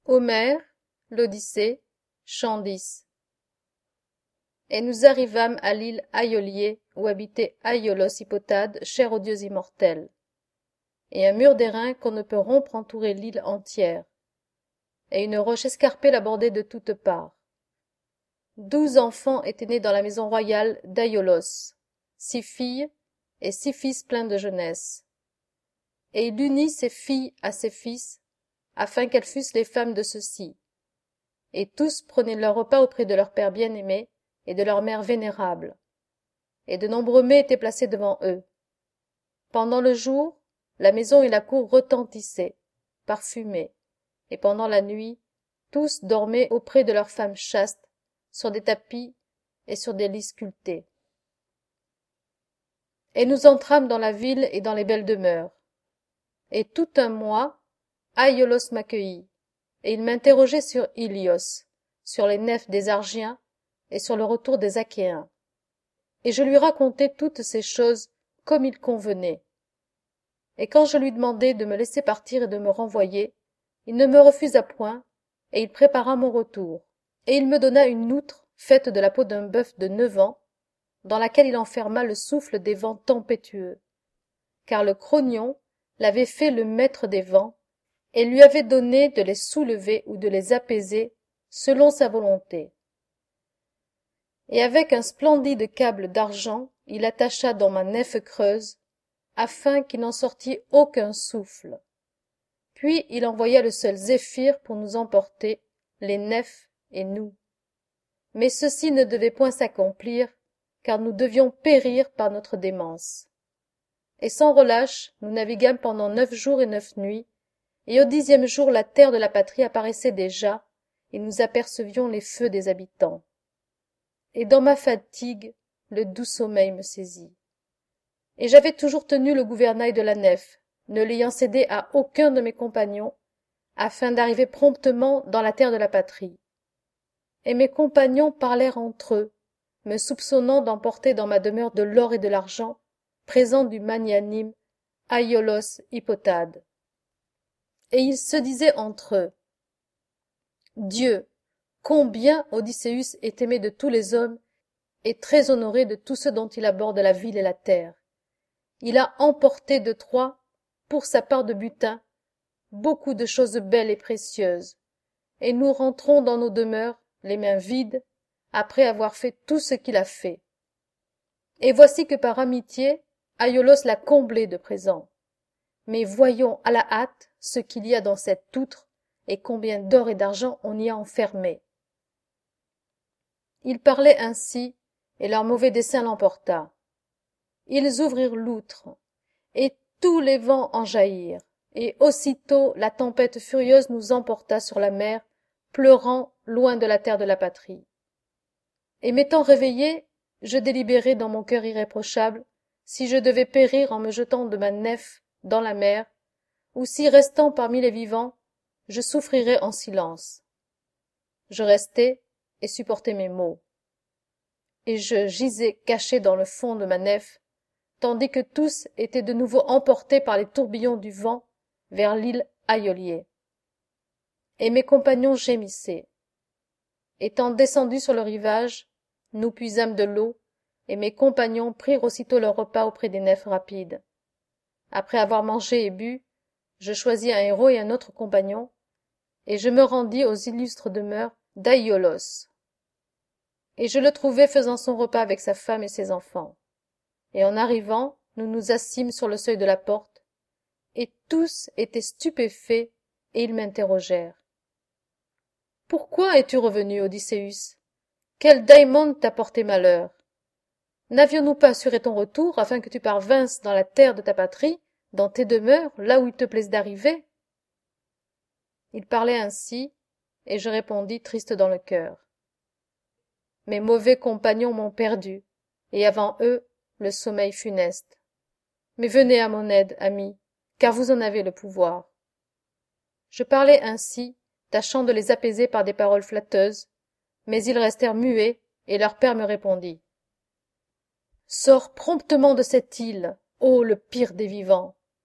Homère, l'Odyssée, chant X. Et nous arrivâmes à l'île Aïolier, où habitait Aïolos Hippotade, cher aux dieux immortels. Et un mur d'airain qu'on ne peut rompre entourait l'île entière. Et une roche escarpée la bordait de toutes parts. 12 enfants étaient nés dans la maison royale d'Aïolos, 6 filles et 6 fils pleins de jeunesse. Et il unit ses filles à ses fils, afin qu'elles fussent les femmes de ceux-ci. Et tous prenaient leur repas auprès de leur père bien-aimé et de leur mère vénérable. Et de nombreux mets étaient placés devant eux. Pendant le jour, la maison et la cour retentissaient, parfumées, et pendant la nuit, tous dormaient auprès de leurs femmes chastes, sur des tapis et sur des lits sculptés. Et nous entrâmes dans la ville et dans les belles demeures. Et tout un mois, Aïolos m'accueillit, et il m'interrogeait sur Ilios, sur les nefs des Argiens et sur le retour des Achéens. Et je lui racontai toutes ces choses comme il convenait. Et quand je lui demandai de me laisser partir et de me renvoyer, il ne me refusa point, et il prépara mon retour. Et il me donna une outre faite de la peau d'un bœuf de 9 ans, dans laquelle il enferma le souffle des vents tempétueux, car le crognon l'avait fait le maître des vents, et lui avait donné de les soulever ou de les apaiser selon sa volonté. Et avec un splendide câble d'argent, il attacha dans ma nef creuse, afin qu'il n'en sortît aucun souffle. Puis il envoya le seul Zéphyr pour nous emporter, les nefs et nous. Mais ceci ne devait point s'accomplir, car nous devions périr par notre démence. Et sans relâche, nous naviguâmes pendant 9 jours et 9 nuits, et au 10e jour la terre de la patrie apparaissait déjà, et nous apercevions les feux des habitants. Et dans ma fatigue, le doux sommeil me saisit. Et j'avais toujours tenu le gouvernail de la nef, ne l'ayant cédé à aucun de mes compagnons, afin d'arriver promptement dans la terre de la patrie. Et mes compagnons parlèrent entre eux, me soupçonnant d'emporter dans ma demeure de l'or et de l'argent, présent du magnanime Aïolos Hippotade. Et ils se disaient entre eux: Dieu, combien Odysseus est aimé de tous les hommes et très honoré de tous ceux dont il aborde la ville et la terre. Il a emporté de Troie, pour sa part de butin, beaucoup de choses belles et précieuses, et nous rentrons dans nos demeures, les mains vides, après avoir fait tout ce qu'il a fait. Et voici que par amitié, Aïolos l'a comblé de présents. Mais voyons à la hâte ce qu'il y a dans cette outre, et combien d'or et d'argent on y a enfermé. Ils parlaient ainsi, et leur mauvais dessein l'emporta. Ils ouvrirent l'outre, et tous les vents en jaillirent, et aussitôt la tempête furieuse nous emporta sur la mer, pleurant loin de la terre de la patrie. Et m'étant réveillé, je délibérai dans mon cœur irréprochable si je devais périr en me jetant de ma nef dans la mer, ou si, restant parmi les vivants, je souffrirais en silence. Je restai et supportai mes maux. Et je gisais caché dans le fond de ma nef, tandis que tous étaient de nouveau emportés par les tourbillons du vent vers l'île Aïolier. Et mes compagnons gémissaient. Étant descendus sur le rivage, nous puisâmes de l'eau, et mes compagnons prirent aussitôt leur repas auprès des nefs rapides. Après avoir mangé et bu, je choisis un héros et un autre compagnon, et je me rendis aux illustres demeures d'Aïolos. Et je le trouvai faisant son repas avec sa femme et ses enfants. Et en arrivant, nous nous assîmes sur le seuil de la porte, et tous étaient stupéfaits, et ils m'interrogèrent. « Pourquoi es-tu revenu, Odysseus? Quel daimon t'a porté malheur? N'avions-nous pas assuré ton retour, afin que tu parvinsses dans la terre de ta patrie, dans tes demeures, là où il te plaise d'arriver ?» Ils parlaient ainsi, et je répondis triste dans le cœur. Mes mauvais compagnons m'ont perdu, et avant eux, le sommeil funeste. Mais venez à mon aide, amis, car vous en avez le pouvoir. Je parlais ainsi, tâchant de les apaiser par des paroles flatteuses, mais ils restèrent muets, et leur père me répondit. Sors promptement de cette île, ô le pire des vivants.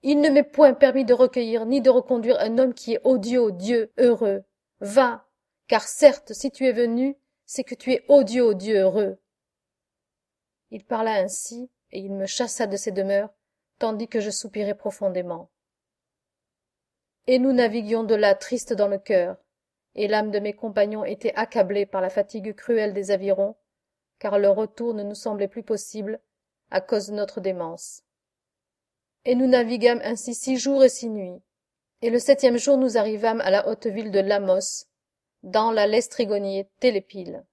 Il ne m'est point permis de recueillir ni de reconduire un homme qui est odieux aux dieux heureux. Va, car certes, si tu es venu, c'est que tu es odieux aux dieux heureux. » Il parla ainsi, et il me chassa de ses demeures, tandis que je soupirais profondément. Et nous naviguions de là tristes dans le cœur, et l'âme de mes compagnons était accablée par la fatigue cruelle des avirons, car le retour ne nous semblait plus possible à cause de notre démence. Et nous naviguâmes ainsi 6 jours et 6 nuits, et le 7e jour nous arrivâmes à la haute ville de Lamos, dans la Lestrigonie Télépile.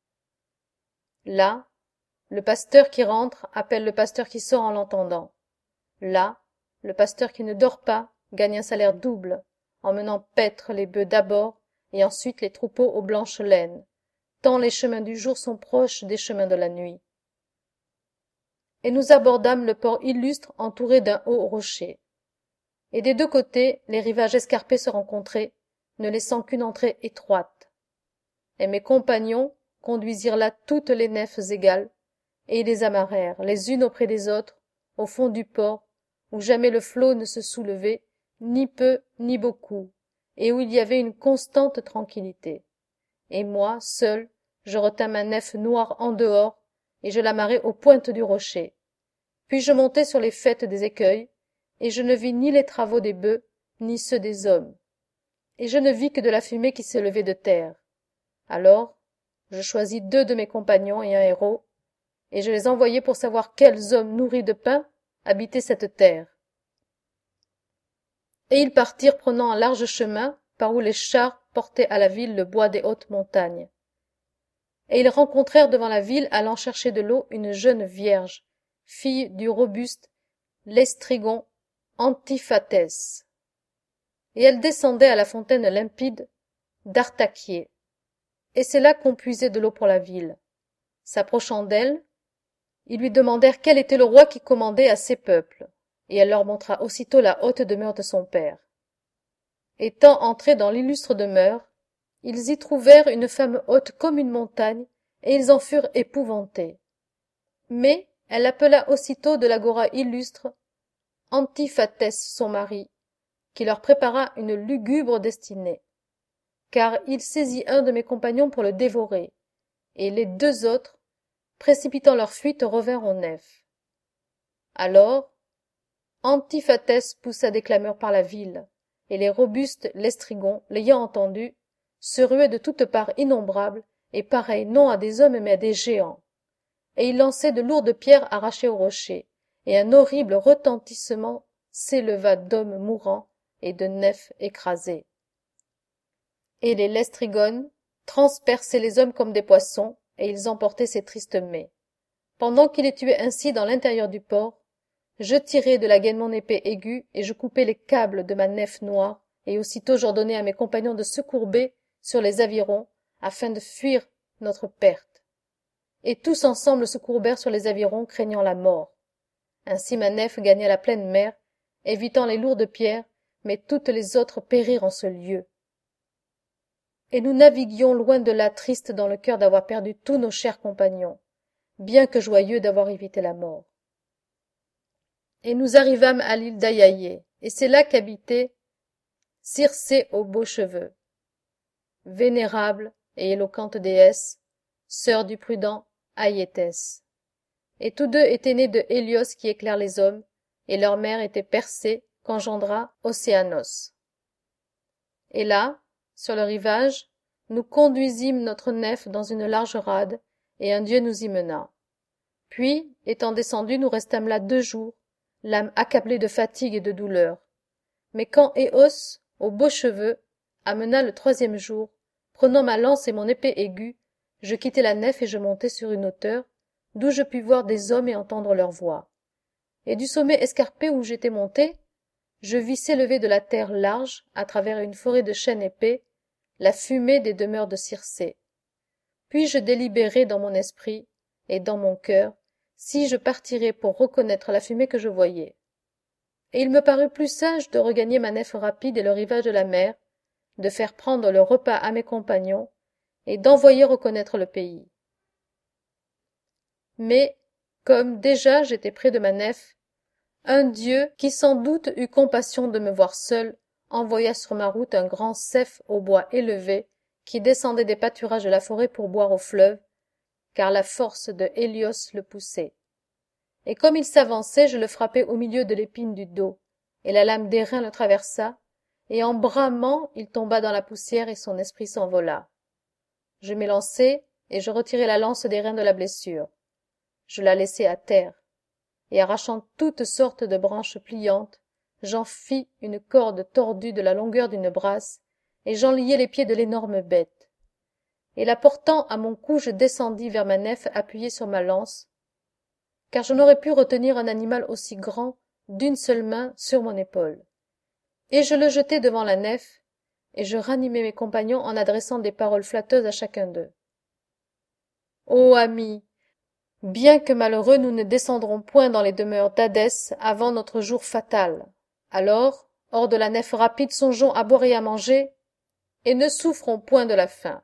Là, le pasteur qui rentre appelle le pasteur qui sort en l'entendant. Là, le pasteur qui ne dort pas gagne un salaire double, en menant paître les bœufs d'abord et ensuite les troupeaux aux blanches laines, tant les chemins du jour sont proches des chemins de la nuit. Et nous abordâmes le port illustre entouré d'un haut rocher. Et des 2 côtés, les rivages escarpés se rencontraient, ne laissant qu'une entrée étroite. Et mes compagnons conduisirent là toutes les nefs égales, et les amarrèrent, les unes auprès des autres, au fond du port, où jamais le flot ne se soulevait, ni peu ni beaucoup, et où il y avait une constante tranquillité. Et moi, seul, je retins ma nef noire en dehors, et je l'amarrai aux pointes du rocher. Puis je montai sur les faîtes des écueils, et je ne vis ni les travaux des bœufs, ni ceux des hommes. Et je ne vis que de la fumée qui s'élevait de terre. Alors, je choisis 2 de mes compagnons et un héros, et je les envoyai pour savoir quels hommes nourris de pain habitaient cette terre. Et ils partirent prenant un large chemin par où les chars portaient à la ville le bois des hautes montagnes. Et ils rencontrèrent devant la ville, allant chercher de l'eau, une jeune vierge, fille du robuste Lestrigon Antiphatès. Et elle descendait à la fontaine limpide d'Artachier. Et c'est là qu'on puisait de l'eau pour la ville. S'approchant d'elle, ils lui demandèrent quel était le roi qui commandait à ces peuples, et elle leur montra aussitôt la haute demeure de son père. Étant entrés dans l'illustre demeure, ils y trouvèrent une femme haute comme une montagne, et ils en furent épouvantés. Mais elle appela aussitôt de l'agora illustre Antiphatès son mari, qui leur prépara une lugubre destinée. Car il saisit un de mes compagnons pour le dévorer, et les 2 autres, précipitant leur fuite, revinrent aux nefs. Alors, Antiphatès poussa des clameurs par la ville, et les robustes lestrigons, l'ayant entendu, se ruaient de toutes parts innombrables, et pareils non à des hommes mais à des géants. Et ils lançaient de lourdes pierres arrachées au rocher, et un horrible retentissement s'éleva d'hommes mourants et de nefs écrasées. Et les lestrigones transperçaient les hommes comme des poissons, et ils emportaient ces tristes mets. Pendant qu'ils les tuaient ainsi dans l'intérieur du port, je tirai de la gaine mon épée aiguë, et je coupai les câbles de ma nef noire, et aussitôt j'ordonnai à mes compagnons de se courber sur les avirons, afin de fuir notre perte. Et tous ensemble se courbèrent sur les avirons, craignant la mort. Ainsi ma nef gagna la pleine mer, évitant les lourdes pierres, mais toutes les autres périrent en ce lieu. Et nous naviguions loin de là tristes dans le cœur d'avoir perdu tous nos chers compagnons, bien que joyeux d'avoir évité la mort. Et nous arrivâmes à l'île d'Ayaïe, et c'est là qu'habitait Circé aux beaux cheveux, vénérable et éloquente déesse, sœur du prudent Aïétès. Et tous 2 étaient nés de Hélios qui éclaire les hommes, et leur mère était Persée qu'engendra Océanos. Et là, sur le rivage, nous conduisîmes notre nef dans une large rade, et un dieu nous y mena. Puis, étant descendus, nous restâmes là 2 jours, l'âme accablée de fatigue et de douleur. Mais quand Éos, aux beaux cheveux, amena le 3e jour, prenant ma lance et mon épée aiguë, je quittai la nef et je montai sur une hauteur, d'où je pus voir des hommes et entendre leurs voix. Et du sommet escarpé où j'étais monté, je vis s'élever de la terre large, à travers une forêt de chênes épais, la fumée des demeures de Circé. Puis je délibérai dans mon esprit et dans mon cœur si je partirais pour reconnaître la fumée que je voyais. Et il me parut plus sage de regagner ma nef rapide et le rivage de la mer, de faire prendre le repas à mes compagnons, et d'envoyer reconnaître le pays. Mais, comme déjà j'étais près de ma nef, un dieu qui sans doute eut compassion de me voir seul, envoya sur ma route un grand cep au bois élevé qui descendait des pâturages de la forêt pour boire au fleuve, car la force de Hélios le poussait. Et comme il s'avançait, je le frappai au milieu de l'épine du dos, et la lame d'airain le traversa, et en bramant, il tomba dans la poussière et son esprit s'envola. Je m'élançai, et je retirai la lance d'airain de la blessure. Je la laissai à terre, et arrachant toutes sortes de branches pliantes, j'en fis une corde tordue de la longueur d'une brasse, et j'en liai les pieds de l'énorme bête. Et la portant à mon cou, je descendis vers ma nef appuyée sur ma lance, car je n'aurais pu retenir un animal aussi grand d'une seule main sur mon épaule. Et je le jetai devant la nef, et je ranimai mes compagnons en adressant des paroles flatteuses à chacun d'eux. Ô amis, bien que malheureux, nous ne descendrons point dans les demeures d'Hadès avant notre jour fatal. Alors, hors de la nef rapide, songeons à boire et à manger, et ne souffrons point de la faim.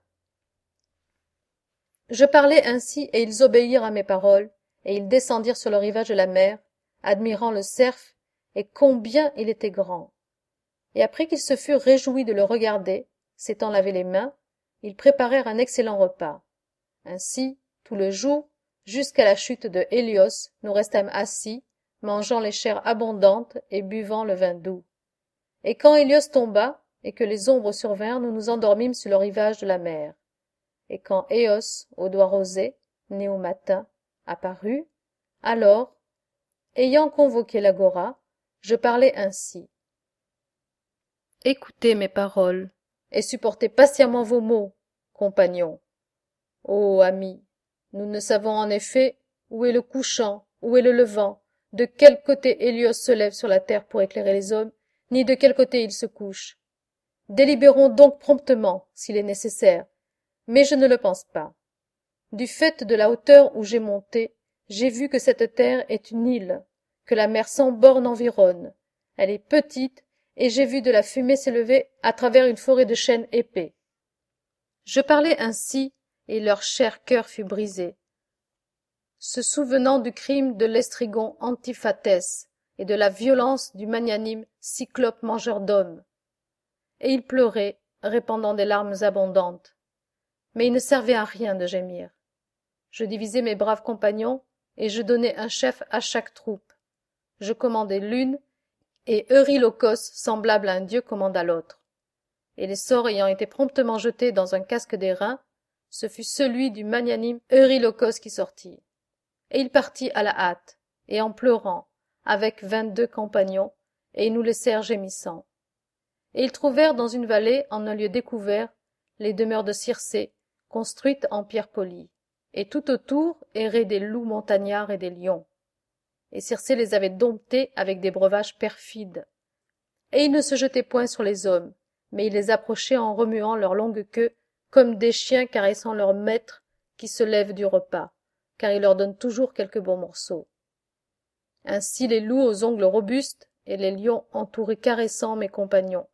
Je parlai ainsi, et ils obéirent à mes paroles, et ils descendirent sur le rivage de la mer, admirant le cerf, et combien il était grand. Et après qu'ils se furent réjouis de le regarder, s'étant lavé les mains, ils préparèrent un excellent repas. Ainsi, tout le jour, jusqu'à la chute de Hélios, nous restâmes assis, mangeant les chairs abondantes et buvant le vin doux. Et quand Hélios tomba, et que les ombres survinrent, nous nous endormîmes sur le rivage de la mer. Et quand Éos, aux doigts rosés, né au matin, apparut, alors, ayant convoqué l'agora, je parlai ainsi. Écoutez mes paroles, et supportez patiemment vos maux, compagnons. Ô amis, nous ne savons en effet où est le couchant, où est le levant, de quel côté Hélios se lève sur la terre pour éclairer les hommes, ni de quel côté il se couche. Délibérons donc promptement, s'il est nécessaire, mais je ne le pense pas. Du fait de la hauteur où j'ai monté, j'ai vu que cette terre est une île, que la mer sans bornes environne. Elle est petite, et j'ai vu de la fumée s'élever à travers une forêt de chênes épais. Je parlais ainsi, et leur cher cœur fut brisé, se souvenant du crime de l'estrigon Antiphatès et de la violence du magnanime Cyclope mangeur d'hommes. Et ils pleuraient, répandant des larmes abondantes. Mais il ne servait à rien de gémir. Je divisai mes braves compagnons, et je donnai un chef à chaque troupe. Je commandai l'une, et Eurylocos, semblable à un dieu, commanda l'autre. Et les sorts ayant été promptement jetés dans un casque d'airain, ce fut celui du magnanime Eurylocos qui sortit. Et il partit à la hâte, et en pleurant, avec 22 compagnons, et ils nous laissèrent gémissant. Et ils trouvèrent dans une vallée, en un lieu découvert, les demeures de Circé, construites en pierre polie, et tout autour erraient des loups montagnards et des lions. Et Circé les avait domptés avec des breuvages perfides. Et il ne se jetait point sur les hommes, mais il les approchait en remuant leur longue queue, comme des chiens caressant leur maître qui se lève du repas, car il leur donne toujours quelques bons morceaux. Ainsi les loups aux ongles robustes et les lions entouraient caressant mes compagnons.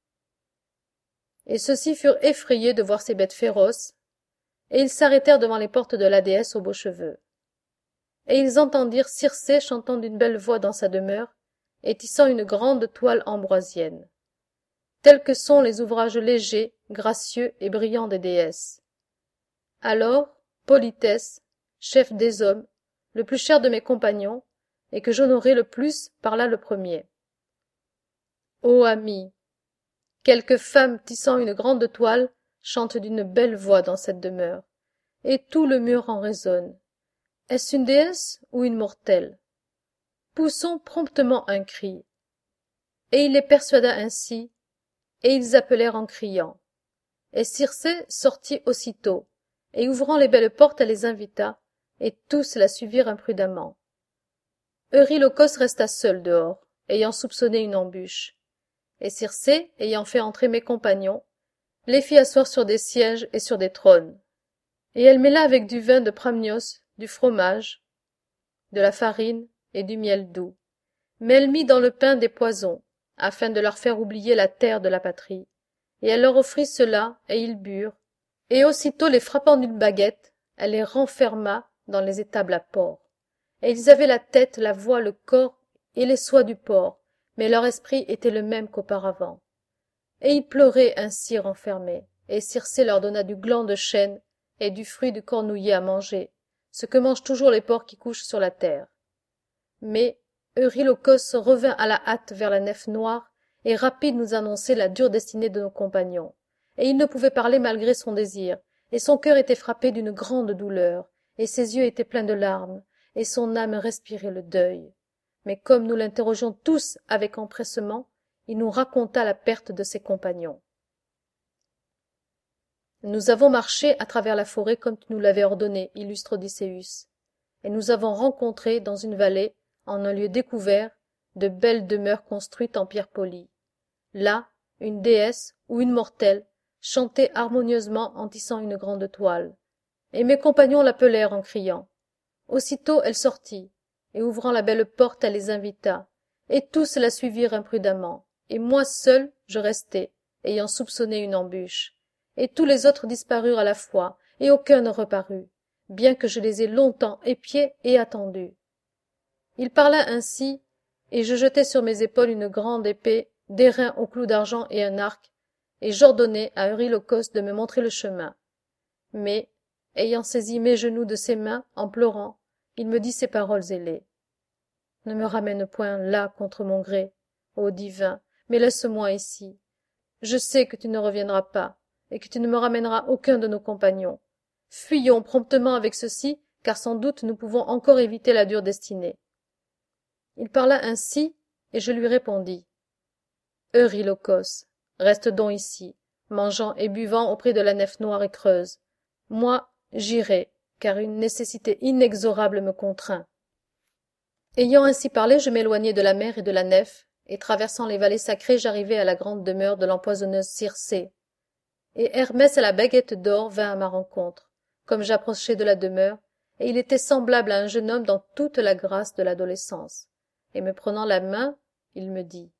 Et ceux-ci furent effrayés de voir ces bêtes féroces, et ils s'arrêtèrent devant les portes de la déesse aux beaux cheveux. Et ils entendirent Circé chantant d'une belle voix dans sa demeure, et tissant une grande toile ambroisienne, tels que sont les ouvrages légers, gracieux et brillants des déesses. Alors, Polythès, chef des hommes, le plus cher de mes compagnons, et que j'honorais le plus, parla le premier. Ô amis, quelques femmes tissant une grande toile chantent d'une belle voix dans cette demeure, et tout le mur en résonne. Est-ce une déesse ou une mortelle? Poussons promptement un cri. Et il les persuada ainsi, et ils appelèrent en criant. Et Circé sortit aussitôt, et ouvrant les belles portes, elle les invita, et tous la suivirent imprudemment. Eurylocos resta seul dehors, ayant soupçonné une embûche. Et Circé, ayant fait entrer mes compagnons, les fit asseoir sur des sièges et sur des trônes. Et elle mêla avec du vin de Pramnios, du fromage, de la farine et du miel doux. Mais elle mit dans le pain des poisons, afin de leur faire oublier la terre de la patrie. Et elle leur offrit cela, et ils burent. Et aussitôt les frappant d'une baguette, elle les renferma dans les étables à porc. Et ils avaient la tête, la voix, le corps et les soies du porc, mais leur esprit était le même qu'auparavant. Et ils pleuraient ainsi renfermés, et Circé leur donna du gland de chêne et du fruit du cornouiller à manger, ce que mangent toujours les porcs qui couchent sur la terre. Mais Eurylochos revint à la hâte vers la nef noire, et rapide nous annonçait la dure destinée de nos compagnons. Et il ne pouvait parler malgré son désir, et son cœur était frappé d'une grande douleur, et ses yeux étaient pleins de larmes, et son âme respirait le deuil. Mais comme nous l'interrogions tous avec empressement, il nous raconta la perte de ses compagnons. Nous avons marché à travers la forêt comme tu nous l'avais ordonné, illustre Odysseus, et nous avons rencontré dans une vallée, en un lieu découvert, de belles demeures construites en pierre polie. Là, une déesse ou une mortelle chantait harmonieusement en tissant une grande toile, et mes compagnons l'appelèrent en criant. Aussitôt elle sortit, et ouvrant la belle porte, elle les invita, et tous la suivirent imprudemment, et moi seul je restai, ayant soupçonné une embûche, et tous les autres disparurent à la fois, et aucun ne reparut, bien que je les ai longtemps épiés et attendus. Il parla ainsi, et je jetai sur mes épaules une grande épée, d'airain au clou d'argent et un arc, et j'ordonnai à Eurylochos de me montrer le chemin. Mais, ayant saisi mes genoux de ses mains, en pleurant, il me dit ces paroles ailées. Ne me ramène point là contre mon gré, ô divin, mais laisse-moi ici. Je sais que tu ne reviendras pas, et que tu ne me ramèneras aucun de nos compagnons. Fuyons promptement avec ceci, car sans doute nous pouvons encore éviter la dure destinée. Il parla ainsi, et je lui répondis. Eurylochos, reste donc ici, mangeant et buvant auprès de la nef noire et creuse. Moi, j'irai, car une nécessité inexorable me contraint. Ayant ainsi parlé, je m'éloignai de la mer et de la nef, et traversant les vallées sacrées, j'arrivai à la grande demeure de l'empoisonneuse Circé. Et Hermès à la baguette d'or vint à ma rencontre, comme j'approchai de la demeure, et il était semblable à un jeune homme dans toute la grâce de l'adolescence. Et me prenant la main, il me dit.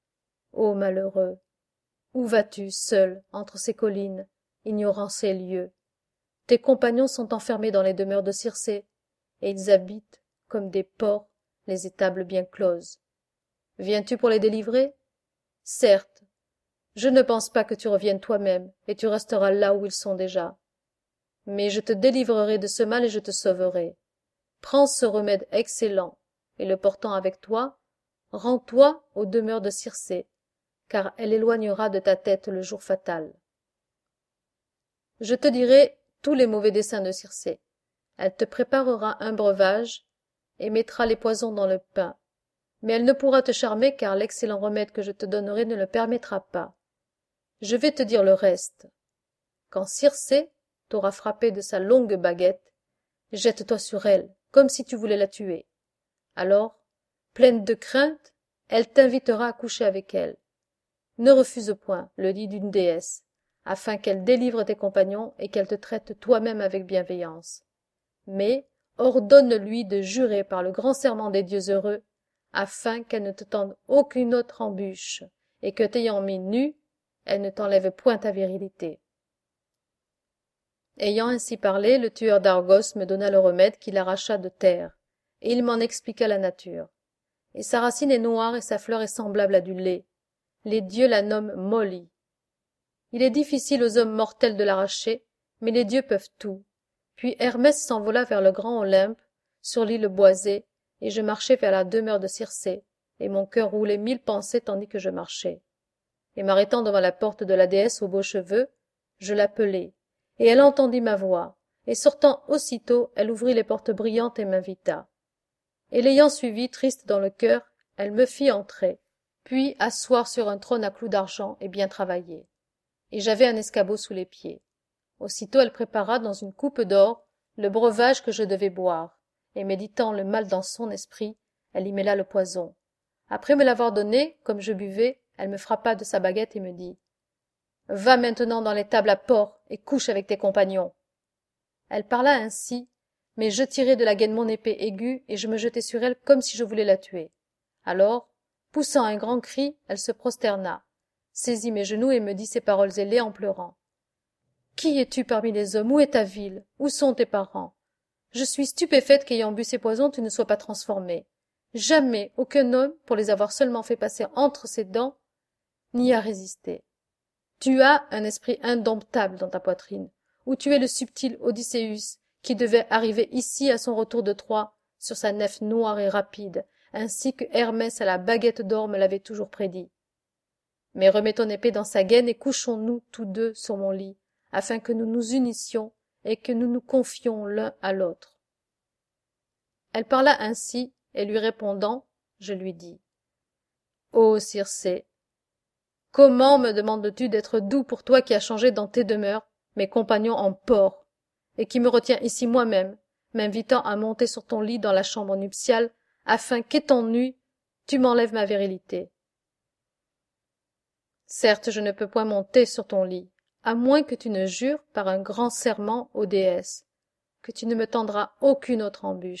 Ô malheureux, où vas-tu, seul, entre ces collines, ignorant ces lieux? Tes compagnons sont enfermés dans les demeures de Circé, et ils habitent, comme des porcs, les étables bien closes. Viens-tu pour les délivrer? Certes. Je ne pense pas que tu reviennes toi-même, et tu resteras là où ils sont déjà. Mais je te délivrerai de ce mal et je te sauverai. Prends ce remède excellent, et le portant avec toi, rends-toi aux demeures de Circé, car elle éloignera de ta tête le jour fatal. Je te dirai tous les mauvais desseins de Circé. Elle te préparera un breuvage, et mettra les poisons dans le pain. Mais elle ne pourra te charmer, car l'excellent remède que je te donnerai ne le permettra pas. Je vais te dire le reste. Quand Circé t'aura frappé de sa longue baguette, jette-toi sur elle, comme si tu voulais la tuer. Alors, pleine de crainte, elle t'invitera à coucher avec elle. Ne refuse point le lit d'une déesse, afin qu'elle délivre tes compagnons et qu'elle te traite toi-même avec bienveillance. Mais ordonne-lui de jurer par le grand serment des dieux heureux, afin qu'elle ne te tende aucune autre embûche, et que t'ayant mis nu, elle ne t'enlève point ta virilité. Ayant ainsi parlé, le tueur d'Argos me donna le remède qu'il arracha de terre, et il m'en expliqua la nature. Et sa racine est noire et sa fleur est semblable à du lait. Les dieux la nomment Molly. Il est difficile aux hommes mortels de l'arracher, mais les dieux peuvent tout. Puis Hermès s'envola vers le grand Olympe, sur l'île boisée, et je marchai vers la demeure de Circé, et mon cœur roulait mille pensées tandis que je marchais. Et m'arrêtant devant la porte de la déesse aux beaux cheveux, je l'appelai, et elle entendit ma voix, et sortant aussitôt, elle ouvrit les portes brillantes et m'invita. Et l'ayant suivie, triste dans le cœur, elle me fit entrer, puis asseoir sur un trône à clous d'argent et bien travaillé. Et j'avais un escabeau sous les pieds. Aussitôt elle prépara dans une coupe d'or le breuvage que je devais boire, et méditant le mal dans son esprit, elle y mêla le poison. Après me l'avoir donné, comme je buvais, elle me frappa de sa baguette et me dit « Va maintenant dans l'étable à porc et couche avec tes compagnons. » Elle parla ainsi, mais je tirai de la gaine mon épée aiguë et je me jetai sur elle comme si je voulais la tuer. Alors, poussant un grand cri, elle se prosterna, saisit mes genoux et me dit ces paroles ailées en pleurant. « Qui es-tu parmi les hommes? Où est ta ville? Où sont tes parents? Je suis stupéfaite qu'ayant bu ces poisons tu ne sois pas transformée. Jamais aucun homme, pour les avoir seulement fait passer entre ses dents, n'y a résisté. Tu as un esprit indomptable dans ta poitrine, où tu es le subtil Odysseus qui devait arriver ici à son retour de Troie sur sa nef noire et rapide, ainsi que Hermès à la baguette d'or me l'avait toujours prédit. Mais remets ton épée dans sa gaine et couchons-nous tous deux sur mon lit, afin que nous nous unissions et que nous nous confions l'un à l'autre. Elle parla ainsi, et lui répondant, je lui dis « Ô Circé, comment me demandes-tu d'être doux pour toi qui as changé dans tes demeures mes compagnons en porcs, et qui me retiens ici moi-même, m'invitant à monter sur ton lit dans la chambre nuptiale, afin qu'étant nue, tu m'enlèves ma virilité. Certes, je ne peux point monter sur ton lit, à moins que tu ne jures par un grand serment aux déesses, que tu ne me tendras aucune autre embûche. »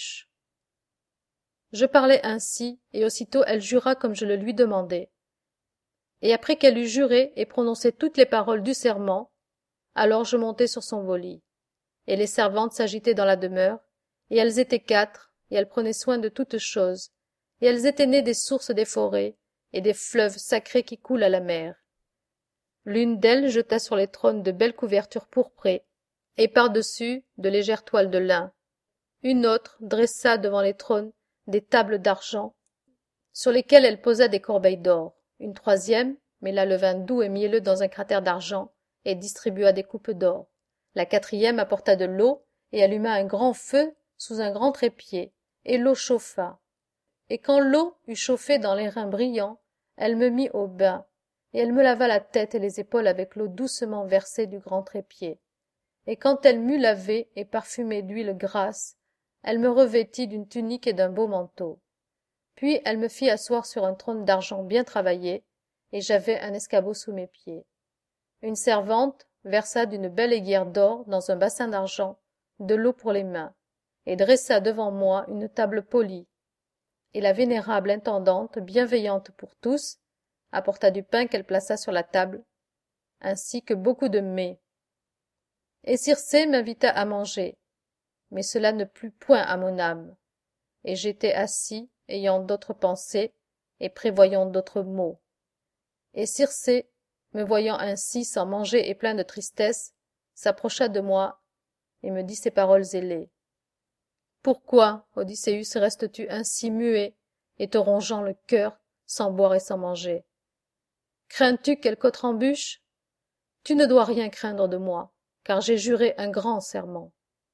Je parlais ainsi, et aussitôt elle jura comme je le lui demandais. Et après qu'elle eut juré et prononcé toutes les paroles du serment, alors je montai sur son beau lit. Et les servantes s'agitaient dans la demeure, et elles étaient 4, et elles prenaient soin de toutes choses, et elles étaient nées des sources des forêts, et des fleuves sacrés qui coulent à la mer. L'une d'elles jeta sur les trônes de belles couvertures pourprées, et par-dessus de légères toiles de lin. Une autre dressa devant les trônes des tables d'argent, sur lesquelles elle posa des corbeilles d'or. Une troisième mêla le vin doux et mielleux dans un cratère d'argent, et distribua des coupes d'or. La quatrième apporta de l'eau, et alluma un grand feu sous un grand trépied, et l'eau chauffa. Et quand l'eau eut chauffé dans les reins brillants, elle me mit au bain, et elle me lava la tête et les épaules avec l'eau doucement versée du grand trépied. Et quand elle m'eut lavé et parfumé d'huile grasse, elle me revêtit d'une tunique et d'un beau manteau. Puis elle me fit asseoir sur un trône d'argent bien travaillé, et j'avais un escabeau sous mes pieds. Une servante versa d'une belle aiguière d'or dans un bassin d'argent de l'eau pour les mains, et dressa devant moi une table polie. Et la vénérable intendante, bienveillante pour tous, apporta du pain qu'elle plaça sur la table, ainsi que beaucoup de mets. Et Circé m'invita à manger, mais cela ne plut point à mon âme, et j'étais assis, ayant d'autres pensées, et prévoyant d'autres maux. Et Circé, me voyant ainsi sans manger et plein de tristesse, s'approcha de moi, et me dit ces paroles ailées. Pourquoi, Odysseus, restes-tu ainsi muet, et te rongeant le cœur, sans boire et sans manger? Crains-tu quelque autre embûche? Tu ne dois rien craindre de moi, car j'ai juré un grand serment.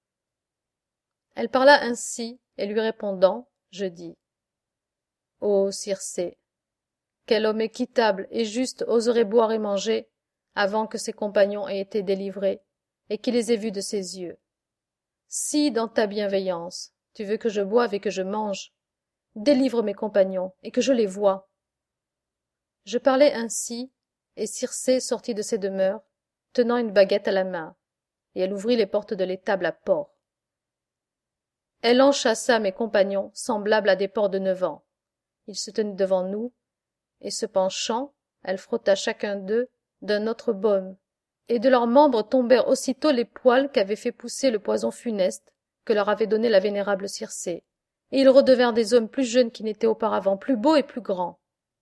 Elle parla ainsi, et lui répondant, je dis « Ô Circé, quel homme équitable et juste oserait boire et manger avant que ses compagnons aient été délivrés et qu'il les ait vus de ses yeux? Si, dans ta bienveillance, tu veux que je boive et que je mange, délivre mes compagnons et que je les voie. » Je parlais ainsi, et Circé sortit de ses demeures, tenant une baguette à la main, et elle ouvrit les portes de l'étable à porc. Elle enchâssa mes compagnons semblables à des porcs de 9 ans. Ils se tenaient devant nous, et se penchant, elle frotta chacun d'eux d'un autre baume, et de leurs membres tombèrent aussitôt les poils qu'avait fait pousser le poison funeste que leur avait donné la vénérable Circé, et ils redevinrent des hommes plus jeunes qu'ils n'étaient auparavant, plus beaux et plus grands.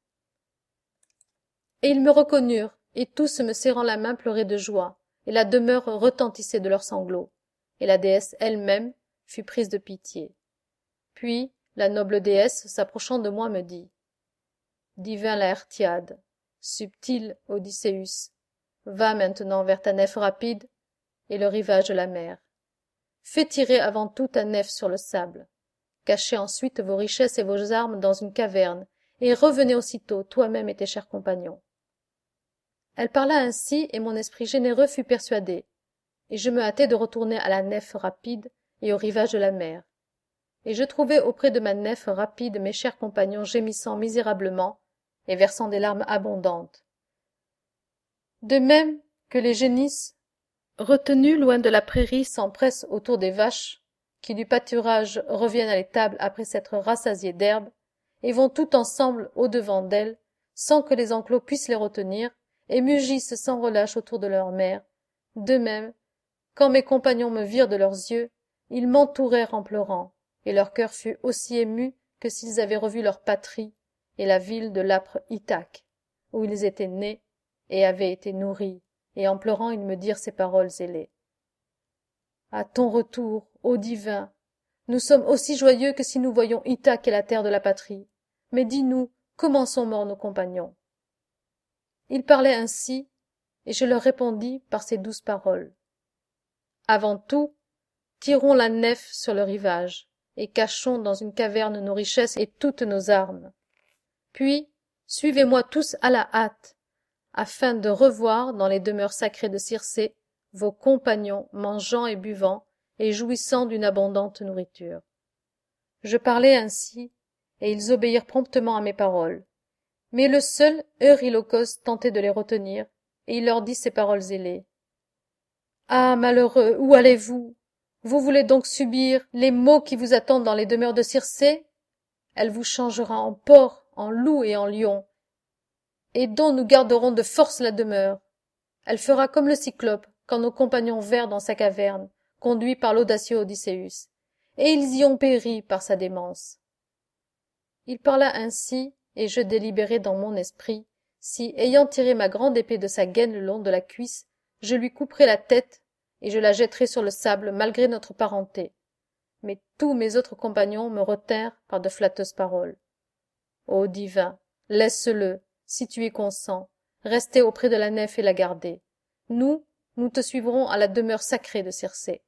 Et ils me reconnurent, et tous me serrant la main pleuraient de joie, et la demeure retentissait de leurs sanglots, et la déesse elle-même fut prise de pitié. Puis la noble déesse, s'approchant de moi, me dit « Divin Laërtiade, subtil Odysseus, va maintenant vers ta nef rapide et le rivage de la mer. Fais tirer avant tout ta nef sur le sable. Cachez ensuite vos richesses et vos armes dans une caverne, et revenez aussitôt, toi-même et tes chers compagnons. » Elle parla ainsi, et mon esprit généreux fut persuadé, et je me hâtai de retourner à la nef rapide et au rivage de la mer. Et je trouvai auprès de ma nef rapide mes chers compagnons gémissant misérablement et versant des larmes abondantes. De même que les génisses, retenues loin de la prairie, s'empressent autour des vaches, qui du pâturage reviennent à l'étable après s'être rassasiées d'herbe, et vont tout ensemble au-devant d'elles, sans que les enclos puissent les retenir, et mugissent sans relâche autour de leur mère, de même, quand mes compagnons me virent de leurs yeux, ils m'entourèrent en pleurant, et leur cœur fut aussi ému que s'ils avaient revu leur patrie et la ville de l'âpre Ithaque, où ils étaient nés et avaient été nourris, et en pleurant ils me dirent ces paroles ailées. À ton retour, ô divin, nous sommes aussi joyeux que si nous voyions Ithaque et la terre de la patrie. Mais dis-nous, comment sont morts nos compagnons? Ils parlaient ainsi, et je leur répondis par ces douces paroles. Avant tout, tirons la nef sur le rivage, et cachons dans une caverne nos richesses et toutes nos armes. Puis, suivez-moi tous à la hâte, afin de revoir dans les demeures sacrées de Circé vos compagnons mangeant et buvant et jouissant d'une abondante nourriture. Je parlai ainsi, et ils obéirent promptement à mes paroles. Mais le seul Eurylochos tentait de les retenir, et il leur dit ces paroles ailées. Ah, malheureux, où allez-vous? Vous voulez donc subir les maux qui vous attendent dans les demeures de Circé? Elle vous changera en porc, en loup et en lion, et dont nous garderons de force la demeure. Elle fera comme le Cyclope, quand nos compagnons vinrent dans sa caverne, conduits par l'audacieux Odysseus, et ils y ont péri par sa démence. Il parla ainsi, et je délibérai dans mon esprit, si, ayant tiré ma grande épée de sa gaine le long de la cuisse, je lui couperais la tête, et je la jetterais sur le sable malgré notre parenté. Mais tous mes autres compagnons me retinrent par de flatteuses paroles. Ô divin, laisse-le, si tu y consens, rester auprès de la nef et la garder. Nous te suivrons à la demeure sacrée de Circé.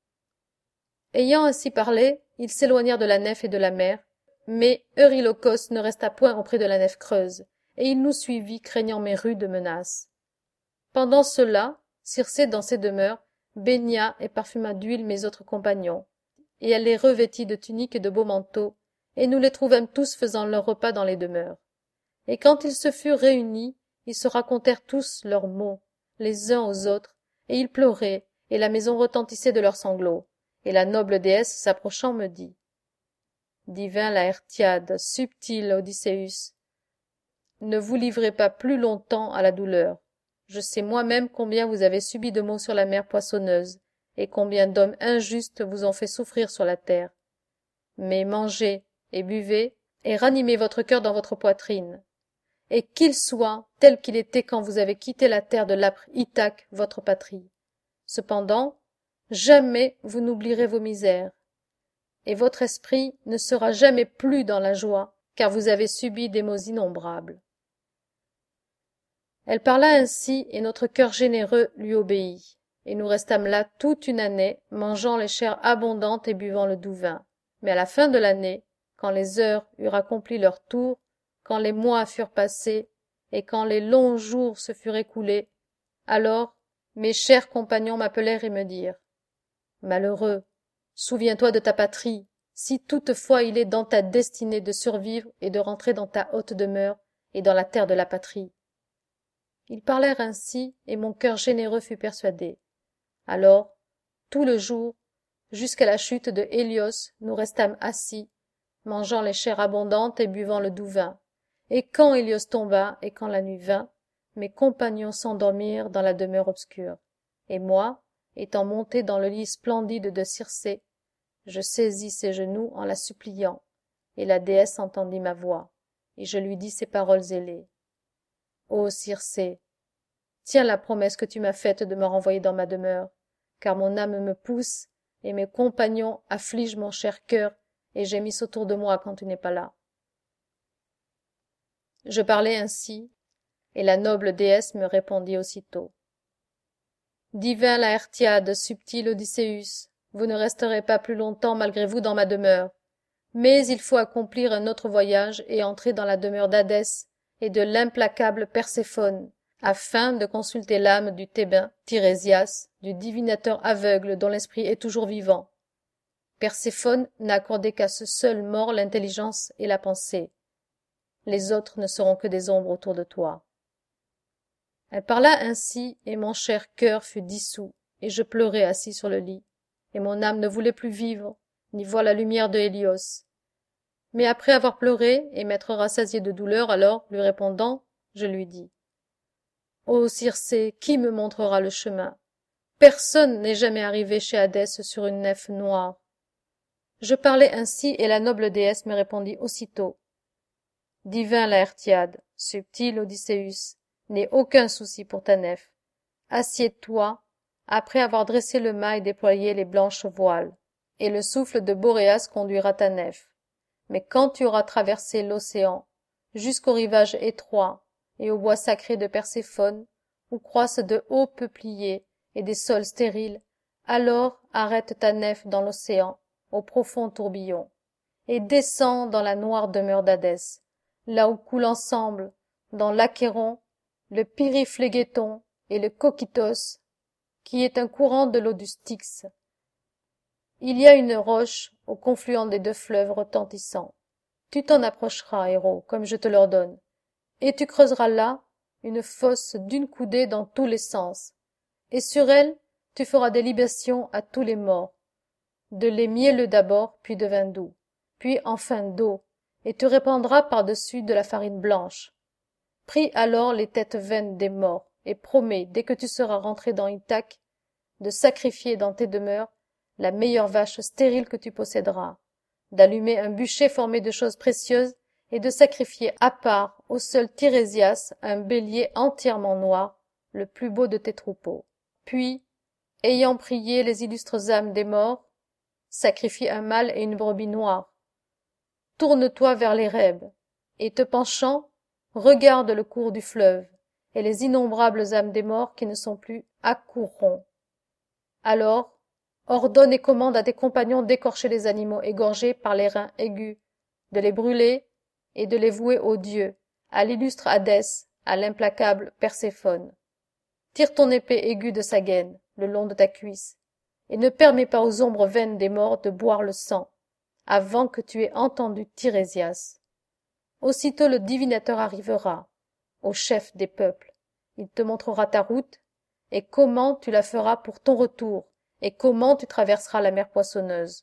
Ayant ainsi parlé, ils s'éloignèrent de la nef et de la mer, mais Eurylochos ne resta point auprès de la nef creuse, et il nous suivit, craignant mes rudes menaces. Pendant cela, Circé, dans ses demeures, baigna et parfuma d'huile mes autres compagnons, et elle les revêtit de tuniques et de beaux manteaux, et nous les trouvâmes tous faisant leur repas dans les demeures. Et quand ils se furent réunis, ils se racontèrent tous leurs maux, les uns aux autres, et ils pleuraient, et la maison retentissait de leurs sanglots. Et la noble déesse s'approchant me dit. Divin Laërtiade, subtil Odysseus, ne vous livrez pas plus longtemps à la douleur. Je sais moi-même combien vous avez subi de maux sur la mer poissonneuse, et combien d'hommes injustes vous ont fait souffrir sur la terre. Mais mangez et buvez, et ranimez votre cœur dans votre poitrine, et qu'il soit tel qu'il était quand vous avez quitté la terre de l'âpre Ithaque, votre patrie. Cependant, jamais vous n'oublierez vos misères, et votre esprit ne sera jamais plus dans la joie, car vous avez subi des maux innombrables. Elle parla ainsi, et notre cœur généreux lui obéit, et nous restâmes là toute une année, mangeant les chairs abondantes et buvant le doux vin. Mais à la fin de l'année, quand les heures eurent accompli leur tour, quand les mois furent passés, et quand les longs jours se furent écoulés, alors mes chers compagnons m'appelèrent et me dirent « Malheureux, souviens-toi de ta patrie, si toutefois il est dans ta destinée de survivre et de rentrer dans ta haute demeure et dans la terre de la patrie. » Ils parlèrent ainsi, et mon cœur généreux fut persuadé. Alors, tout le jour, jusqu'à la chute de Hélios, nous restâmes assis, mangeant les chairs abondantes et buvant le doux vin. Et quand Hélios tomba, et quand la nuit vint, mes compagnons s'endormirent dans la demeure obscure. Et moi, étant monté dans le lit splendide de Circé, je saisis ses genoux en la suppliant, et la déesse entendit ma voix, et je lui dis ces paroles ailées. Ô Circé, tiens la promesse que tu m'as faite de me renvoyer dans ma demeure, car mon âme me pousse, et mes compagnons affligent mon cher cœur, et gémissent autour de moi quand tu n'es pas là. Je parlai ainsi, et la noble déesse me répondit aussitôt. Divin Laërtiade, subtil Odysseus, vous ne resterez pas plus longtemps malgré vous dans ma demeure, mais il faut accomplir un autre voyage et entrer dans la demeure d'Hadès et de l'implacable Perséphone, afin de consulter l'âme du Thébain Tirésias, du divinateur aveugle dont l'esprit est toujours vivant. Perséphone n'a accordé qu'à ce seul mort l'intelligence et la pensée. Les autres ne seront que des ombres autour de toi. Elle parla ainsi, et mon cher cœur fut dissous, et je pleurai assis sur le lit, et mon âme ne voulait plus vivre, ni voir la lumière de Hélios. Mais après avoir pleuré, et m'être rassasié de douleur, alors, lui répondant, je lui dis. Ô Circé, qui me montrera le chemin? Personne n'est jamais arrivé chez Hadès sur une nef noire. Je parlais ainsi, et la noble déesse me répondit aussitôt. Divin Laërtiade, subtil Odysseus, n'aie aucun souci pour ta nef. Assieds-toi, après avoir dressé le mât et déployé les blanches voiles, et le souffle de Boréas conduira ta nef. Mais quand tu auras traversé l'océan, jusqu'au rivage étroit et au bois sacré de Perséphone, où croissent de hauts peupliers et des sols stériles, alors arrête ta nef dans l'océan, au profond tourbillon, et descends dans la noire demeure d'Hadès, là où coulent ensemble, dans l'Achéron, le Pyriphlegéton et le Cocytos, qui est un courant de l'eau du Styx. Il y a une roche au confluent des deux fleuves retentissants. Tu t'en approcheras, héros, comme je te l'ordonne, et tu creuseras là une fosse d'une coudée dans tous les sens, et sur elle tu feras des libations à tous les morts, de lait mielleux d'abord, puis de vin doux, puis enfin d'eau, et tu répandras par-dessus de la farine blanche. Prie alors les têtes vaines des morts, et promets, dès que tu seras rentré dans Ithaque, de sacrifier dans tes demeures la meilleure vache stérile que tu posséderas, d'allumer un bûcher formé de choses précieuses et de sacrifier à part au seul Tirésias un bélier entièrement noir, le plus beau de tes troupeaux. Puis, ayant prié les illustres âmes des morts, sacrifie un mâle et une brebis noire. Tourne-toi vers l'Érèbe, et te penchant, regarde le cours du fleuve, et les innombrables âmes des morts qui ne sont plus accourront. Alors, ordonne et commande à tes compagnons d'écorcher les animaux égorgés par les reins aigus, de les brûler et de les vouer aux dieux, à l'illustre Hadès, à l'implacable Perséphone. Tire ton épée aiguë de sa gaine, le long de ta cuisse, et ne permets pas aux ombres vaines des morts de boire le sang, avant que tu aies entendu Tirésias. Aussitôt le divinateur arrivera, au chef des peuples. Il te montrera ta route, et comment tu la feras pour ton retour, et comment tu traverseras la mer poissonneuse.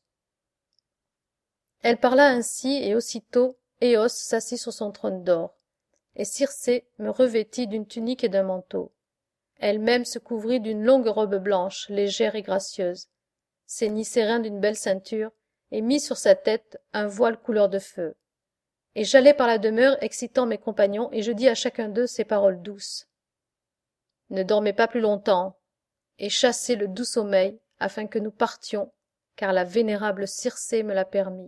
Elle parla ainsi, et aussitôt Éos s'assit sur son trône d'or, et Circé me revêtit d'une tunique et d'un manteau. Elle-même se couvrit d'une longue robe blanche, légère et gracieuse, ceignit ses reins d'une belle ceinture, et mit sur sa tête un voile couleur de feu. Et j'allai par la demeure excitant mes compagnons, et je dis à chacun d'eux ces paroles douces. Ne dormez pas plus longtemps, et chassez le doux sommeil, afin que nous partions, car la vénérable Circé me l'a permis.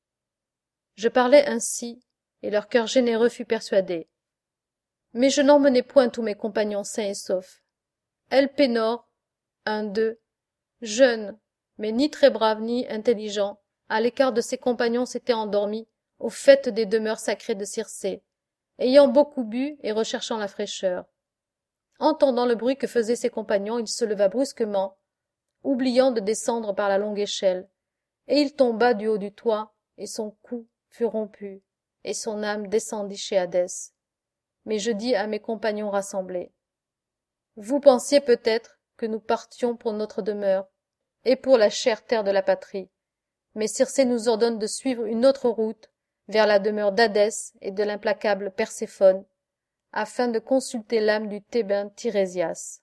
Je parlais ainsi, et leur cœur généreux fut persuadé. Mais je n'emmenai point tous mes compagnons sains et saufs. Elpénor, un d'eux, jeune, mais ni très brave ni intelligent, à l'écart de ses compagnons s'était endormi au faîte des demeures sacrées de Circé, ayant beaucoup bu et recherchant la fraîcheur. Entendant le bruit que faisaient ses compagnons, il se leva brusquement, oubliant de descendre par la longue échelle, et il tomba du haut du toit, et son cou fut rompu, et son âme descendit chez Hadès. Mais je dis à mes compagnons rassemblés, vous pensiez peut-être que nous partions pour notre demeure, et pour la chère terre de la patrie, mais Circé nous ordonne de suivre une autre route vers la demeure d'Hadès et de l'implacable Perséphone, afin de consulter l'âme du Thébain Tirésias.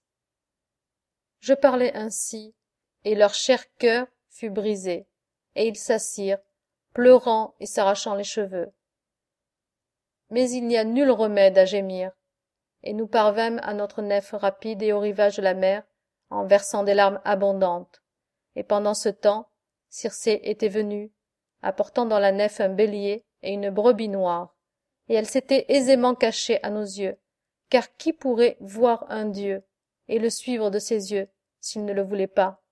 Je parlais ainsi, et leur cher cœur fut brisé, et ils s'assirent, pleurant et s'arrachant les cheveux. Mais il n'y a nul remède à gémir, et nous parvînmes à notre nef rapide et au rivage de la mer, en versant des larmes abondantes. Et pendant ce temps, Circé était venue, apportant dans la nef un bélier et une brebis noire, et elle s'était aisément cachée à nos yeux, car qui pourrait voir un dieu et le suivre de ses yeux s'il ne le voulait pas?